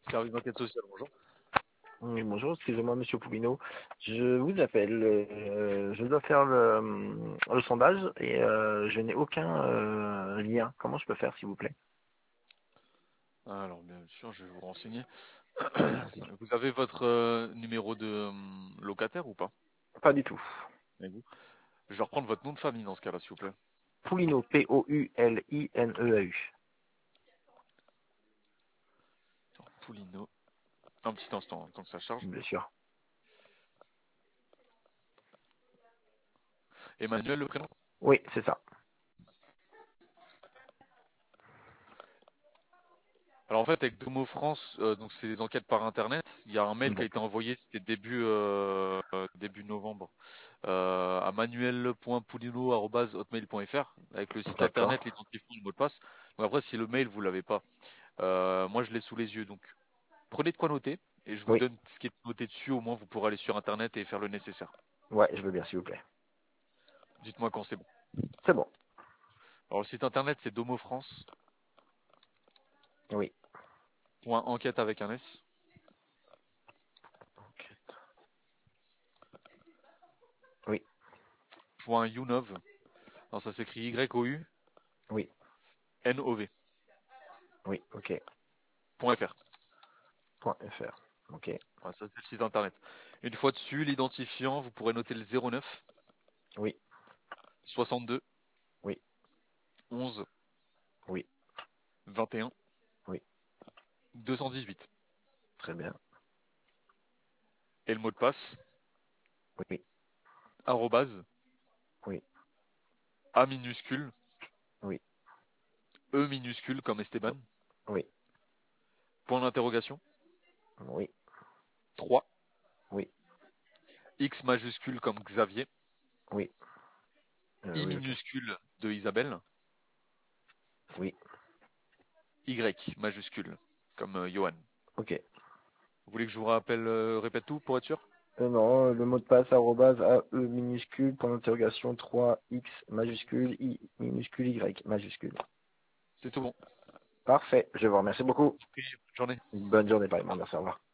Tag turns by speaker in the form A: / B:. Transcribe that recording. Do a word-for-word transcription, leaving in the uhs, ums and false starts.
A: Service d'enquête sociale, bonjour.
B: Oui, bonjour, excusez-moi, monsieur Poulino. Je vous appelle. euh, je dois faire le, le sondage et euh, je n'ai aucun euh, lien. Comment je peux faire, s'il vous plaît?
A: Alors, bien sûr, je vais vous renseigner.
B: C'est gentil.
A: Vous avez votre euh, numéro de euh, locataire ou pas
B: Pas du tout.
A: avec vous? Je vais reprendre votre nom de famille dans ce cas-là, s'il vous plaît.
B: Poulino, P O U L I N E A U.
A: Attends, Poulino. Un petit instant, hein, tant que ça charge.
B: Bien sûr.
A: Emmanuel, le prénom?
B: Oui, c'est ça.
A: Alors en fait, avec Domo France, euh, donc c'est des enquêtes par internet. Il y a un mail qui a
B: D'accord.
A: été envoyé, c'était début euh, euh, début novembre, euh, à manuel point poulino arobase hotmail point fr avec le site
B: D'accord.
A: internet, l'identifiant, le mot de passe. Donc après, si le mail vous l'avez pas, euh, moi je l'ai sous les yeux. Donc prenez de quoi noter et je vous
B: Oui.
A: donne ce qui est noté dessus. Au moins, vous pourrez aller sur internet et faire le nécessaire.
B: Ouais, je veux bien, s'il vous plaît.
A: Dites-moi quand c'est bon.
B: C'est bon.
A: Alors le site internet c'est domofrance
B: Oui.
A: point enquête avec un S
B: Oui.
A: point younov. Alors ça s'écrit Y O U
B: Oui.
A: N O V
B: Oui. Ok.
A: point fr.
B: Point F R. Ok.
A: Voilà, ça c'est le site internet. Une fois dessus, l'identifiant, vous pourrez noter le zéro neuf
B: Oui.
A: soixante-deux
B: Oui.
A: onze
B: Oui.
A: vingt et un
B: Oui.
A: deux cent dix-huit.
B: Très bien.
A: Et le mot de passe,
B: Oui.
A: arrobase,
B: Oui.
A: A minuscule,
B: Oui.
A: E minuscule comme Esteban,
B: Oui.
A: point d'interrogation,
B: Oui.
A: trois,
B: Oui.
A: X majuscule comme Xavier,
B: Oui. Euh,
A: I
B: oui. Ok.
A: minuscule de Isabelle,
B: Oui.
A: Y majuscule comme euh, Johan.
B: Ok.
A: Vous voulez que je vous rappelle, euh, répète tout pour être sûr?
B: Euh, non, le mot de passe arrobase A E minuscule, point d'interrogation trois X majuscule, I minuscule, Y majuscule.
A: C'est tout bon.
B: Parfait, je vous remercie beaucoup.
A: Bonne journée.
B: Bonne journée, pareillement, merci, au revoir.